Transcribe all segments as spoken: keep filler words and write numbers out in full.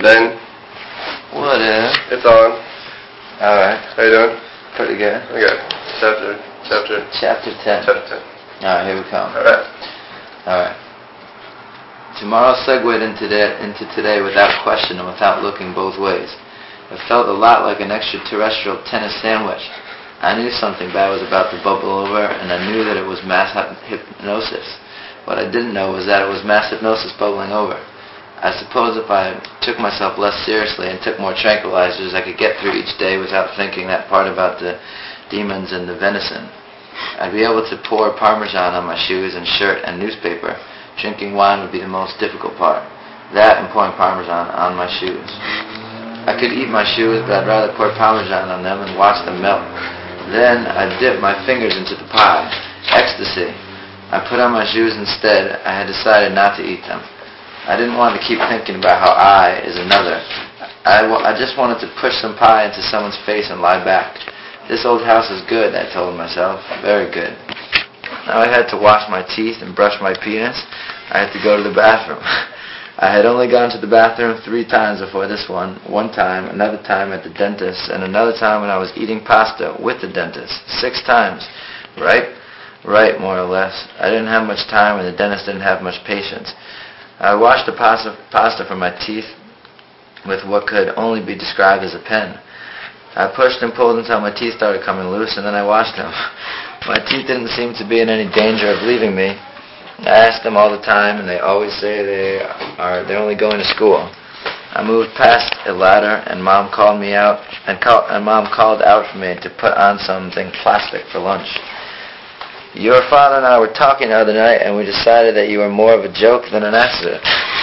Then. What is? It's on. Alright. How you doing? Pretty good. Okay. Chapter. Chapter. Chapter ten. Chapter ten. Alright, here we come. Alright. Alright. Tomorrow segued into, that, into today without question and without looking both ways. It felt a lot like an extraterrestrial tennis sandwich. I knew something bad was about to bubble over, and I knew that it was mass hypnosis. What I didn't know was that it was mass hypnosis bubbling over. I suppose if I took myself less seriously and took more tranquilizers, I could get through each day without thinking that part about the demons and the venison. I'd be able to pour Parmesan on my shoes and shirt and newspaper. Drinking wine would be the most difficult part. That and pouring Parmesan on my shoes. I could eat my shoes, but I'd rather pour Parmesan on them and watch them melt. Then I'd dip my fingers into the pie. Ecstasy. I put on my shoes instead. I had decided not to eat them. I didn't want to keep thinking about how I is another. I, w- I just wanted to push some pie into someone's face and lie back. This old house is good, I told myself. Very good. Now I had to wash my teeth and brush my penis. I had to go to the bathroom. I had only gone to the bathroom three times before this one. One time, another time at the dentist, and another time when I was eating pasta with the dentist. Six times. Right? Right, more or less. I didn't have much time, and the dentist didn't have much patience. I washed the pasta, pasta from my teeth with what could only be described as a pen. I pushed and pulled until my teeth started coming loose, and then I washed them. My teeth didn't seem to be in any danger of leaving me. I ask them all the time, and they always say they are they're only going to school. I moved past a ladder, and Mom called me out, and, call, and Mom called out for me to put on something plastic for lunch. Your father and I were talking the other night, and we decided that you were more of a joke than an accident.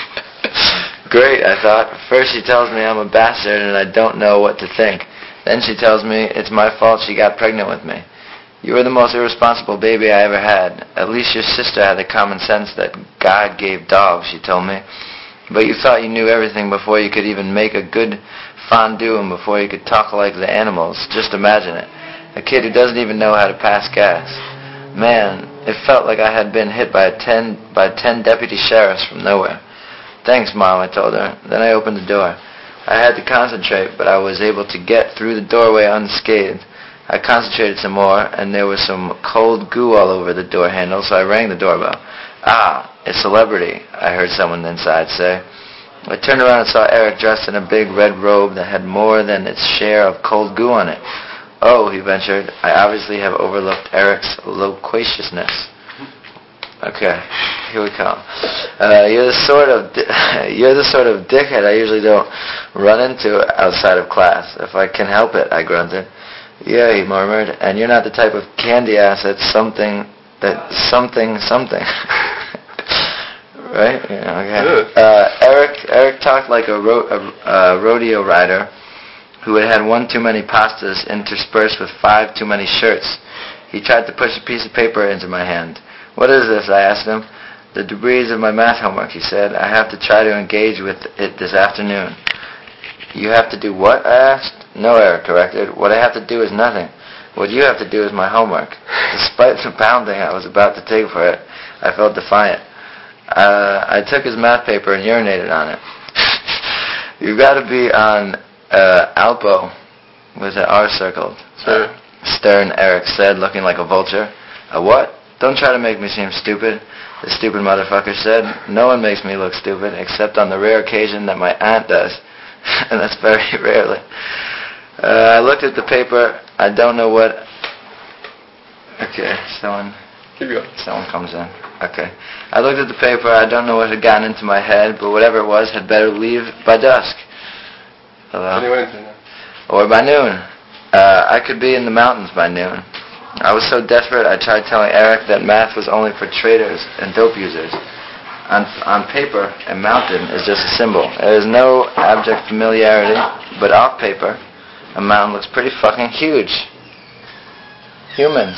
Great, I thought. First she tells me I'm a bastard and I don't know what to think. Then she tells me it's my fault she got pregnant with me. You were the most irresponsible baby I ever had. At least your sister had the common sense that God gave dogs, she told me. But you thought you knew everything before you could even make a good fondue and before you could talk like the animals. Just imagine it. A kid who doesn't even know how to pass gas. Man, it felt like I had been hit by a ten by ten deputy sheriffs from nowhere. Thanks, Mom, I told her. Then I opened the door. I had to concentrate, but I was able to get through the doorway unscathed. I concentrated some more, and there was some cold goo all over the door handle, so I rang the doorbell. Ah, a celebrity, I heard someone inside say. I turned around and saw Eric dressed in a big red robe that had more than its share of cold goo on it. Oh, he ventured, I obviously have overlooked Eric's loquaciousness. Okay, here we come. Uh, you're the sort of di- you're the sort of dickhead I usually don't run into outside of class. If I can help it, I grunted. Yeah, he murmured, and you're not the type of candy ass that's something, that something, something. Right? Yeah, okay. Uh, Eric, Eric talked like a, ro- a, a rodeo rider who had had one too many pastas interspersed with five too many shirts. He tried to push a piece of paper into my hand. What is this? I asked him. The debris of my math homework, he said. I have to try to engage with it this afternoon. You have to do what? I asked. No, Eric corrected. What I have to do is nothing. What you have to do is my homework. Despite the pounding I was about to take for it, I felt defiant. Uh, I took his math paper and urinated on it. You've got to be on uh, Alpo with an R circled. Sure. Uh, stern, Eric said, looking like a vulture. A what? Don't try to make me seem stupid, the stupid motherfucker said. No one makes me look stupid, except on the rare occasion that my aunt does. And that's very rarely. Uh, I looked at the paper. I don't know what... Okay, someone... Keep going. Someone comes in. Okay. I looked at the paper. I don't know what had gotten into my head, but whatever it was had better leave by dusk. Hello? Anyway, Or by noon. Uh, I could be in the mountains by noon. I was so desperate I tried telling Eric that math was only for traders and dope users. On, on paper, a mountain is just a symbol. There is no abject familiarity, but off paper, a mountain looks pretty fucking huge. Humans.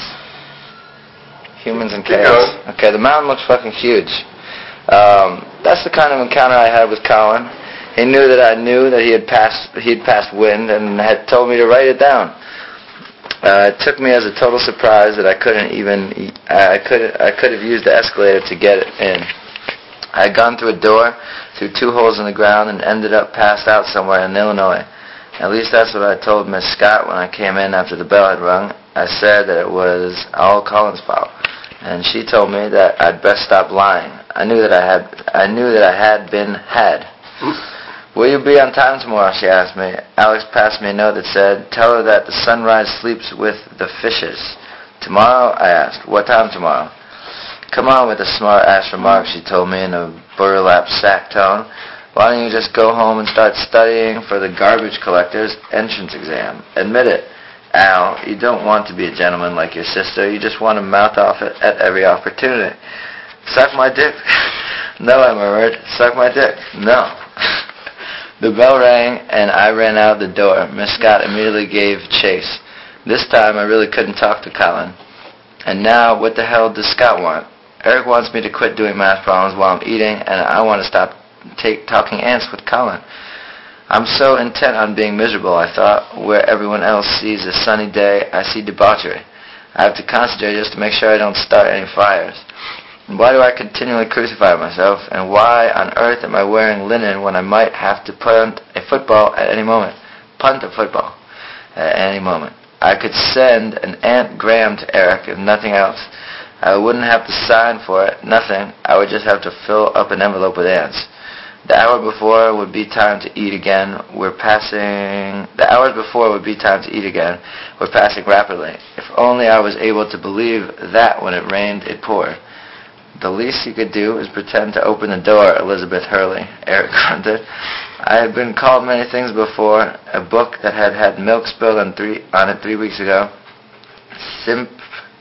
Humans in chaos. Okay, the mountain looks fucking huge. Um, that's the kind of encounter I had with Colin. He knew that I knew that he had passed he had passed wind and had told me to write it down. Uh, it took me as a total surprise that I couldn't even I could I could have used the escalator to get it in. I had gone through a door, through two holes in the ground, and ended up passed out somewhere in Illinois. At least that's what I told Miss Scott when I came in after the bell had rung. I said that it was all Colin's fault, and she told me that I'd best stop lying. I knew that I had, I knew that I had been had. Will you be on time tomorrow, she asked me. Alex passed me a note that said, tell her that the sunrise sleeps with the fishes. Tomorrow? I asked. What time tomorrow? Come on with a smart-ass remark, she told me in a burlap sack tone. Why don't you just go home and start studying for the garbage collector's entrance exam? Admit it. Al, you don't want to be a gentleman like your sister. You just want to mouth off it at every opportunity. Suck my dick. No, I murmured. Suck my dick. No. The bell rang, and I ran out the door. Miss Scott immediately gave chase. This time, I really couldn't talk to Colin. And now, what the hell does Scott want? Eric wants me to quit doing math problems while I'm eating, and I want to stop take, talking ants with Colin. I'm so intent on being miserable, I thought. Where everyone else sees a sunny day, I see debauchery. I have to concentrate just to make sure I don't start any fires. And why do I continually crucify myself? And why on earth am I wearing linen when I might have to punt a football at any moment? Punt a football at any moment. I could send an ant-gram to Eric, if nothing else. I wouldn't have to sign for it, nothing. I would just have to fill up an envelope with ants. The hour before would be time to eat again. We're passing... The hours before would be time to eat again. We're passing rapidly. If only I was able to believe that when it rained, it poured. The least you could do is pretend to open the door, Elizabeth Hurley, Eric grunted. I had been called many things before. A book that had had milk spilled on, three, on it three weeks ago. Simp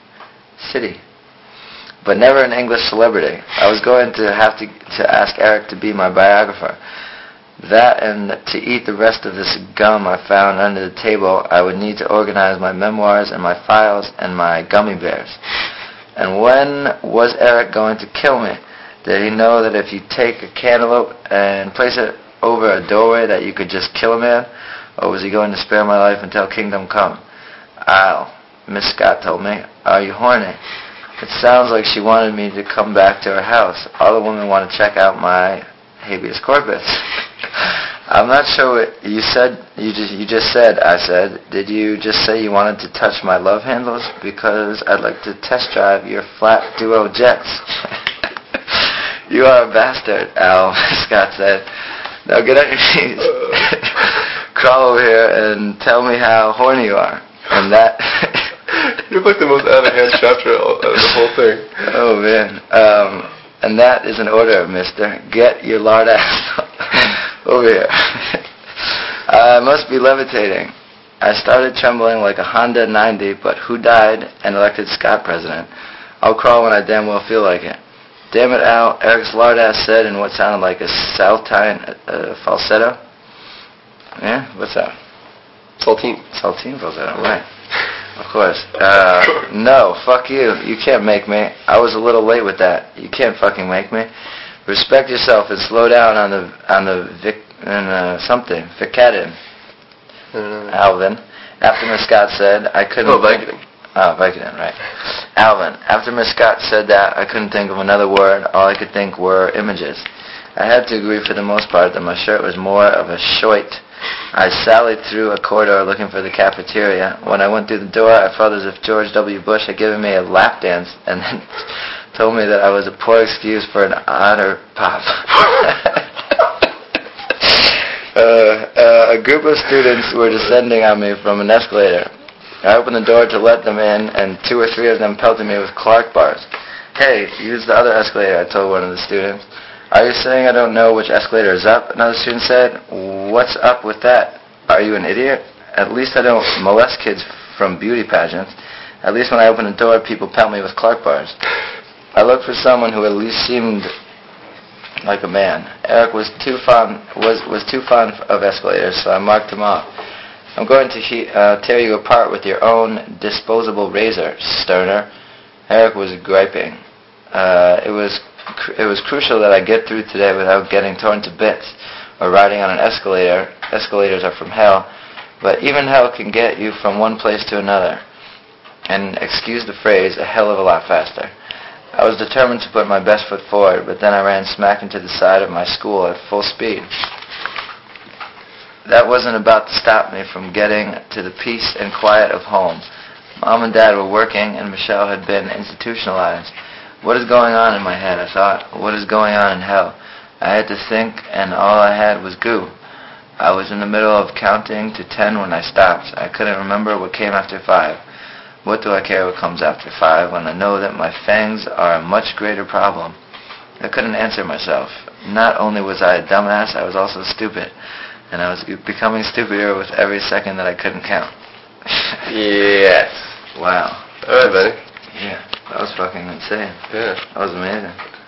City. But never an English celebrity. I was going to have to, to ask Eric to be my biographer. That and to eat the rest of this gum I found under the table, I would need to organize my memoirs and my files and my gummy bears. And when was Eric going to kill me? Did he know that if you take a cantaloupe and place it over a doorway that you could just kill a man? Or was he going to spare my life until kingdom come? I'll, Miss Scott told me, are you horny? It sounds like she wanted me to come back to her house. All the women want to check out my habeas corpus. I'm not sure what you said. You just you just said. I said. Did you just say you wanted to touch my love handles? Because I'd like to test drive your flat duo jets. You are a bastard, Al. Scott said. Now get on your knees. Crawl over here and tell me how horny you are. And that. You're like the most out-of-hand chapter of the whole thing. Oh, man. Um, and that is an order, mister. Get your lard ass over here. I must be levitating. I started trembling like a Honda ninety, but who died and elected Scott president? I'll crawl when I damn well feel like it. Damn it, Al, Eric's lard ass said in what sounded like a Saltine uh, falsetto. Yeah? What's that? Saltine. Saltine falsetto, right. Of course. Uh, no, fuck you. You can't make me. I was a little late with that. You can't fucking make me. Respect yourself and slow down on the on the vic and uh, something Vicodin. Uh, Alvin. After Miss Scott said I couldn't. Oh, Vicodin. Oh, Vicodin, right. Alvin. After Miss Scott said that, I couldn't think of another word. All I could think were images. I had to agree for the most part that my shirt was more of a shoit. I sallied through a corridor looking for the cafeteria. When I went through the door, I felt as if George W. Bush had given me a lap dance and then told me that I was a poor excuse for an honor pop. uh, uh, a group of students were descending on me from an escalator. I opened the door to let them in, and two or three of them pelted me with Clark bars. Hey, use the other escalator, I told one of the students. Are you saying I don't know which escalator is up? Another student said. What's up with that? Are you an idiot? At least I don't molest kids from beauty pageants. At least when I open the door, people pelt me with Clark bars. I looked for someone who at least seemed like a man. Eric was too fond was was too fond of escalators, so I marked him off. I'm going to he, uh, tear you apart with your own disposable razor, Sterner. Eric was griping. Uh, it was. It was crucial that I get through today without getting torn to bits or riding on an escalator. Escalators are from hell, but even hell can get you from one place to another. And excuse the phrase, a hell of a lot faster. I was determined to put my best foot forward, but then I ran smack into the side of my school at full speed. That wasn't about to stop me from getting to the peace and quiet of home. Mom and Dad were working, and Michelle had been institutionalized. What is going on in my head, I thought. What is going on in hell? I had to think, and all I had was goo. I was in the middle of counting to ten when I stopped. I couldn't remember what came after five. What do I care what comes after five when I know that my fangs are a much greater problem? I couldn't answer myself. Not only was I a dumbass, I was also stupid. And I was becoming stupider with every second that I couldn't count. Yes. Wow. Alright, buddy. Yeah, that was fucking insane. Yeah. That was amazing.